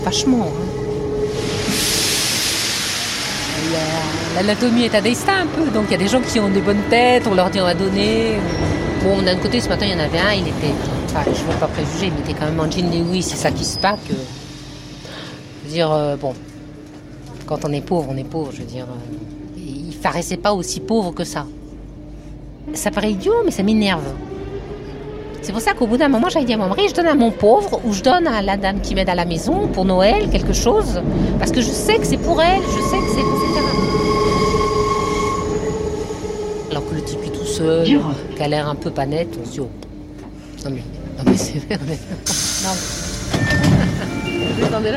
Vachement. L'anatomie est un destin un peu, donc il y a des gens qui ont des bonnes têtes, on leur dit on va donner. Bon, d'un côté, ce matin, il y en avait un, il était, enfin, je ne veux pas préjuger, mais il était quand même en jean Lewis, c'est ça qui se pack. Je veux dire, bon, quand on est pauvre, je veux dire, il paraissait pas aussi pauvre que ça. Ça paraît idiot, mais ça m'énerve. C'est pour ça qu'au bout d'un moment, j'avais dit à mon mari, je donne à mon pauvre ou je donne à la dame qui m'aide à la maison pour Noël, quelque chose, parce que je sais que c'est pour elle, je sais que c'est etc. Alors que le type est tout seul, qui a l'air un peu pas net, on se dit, oh. Non mais c'est vrai, non.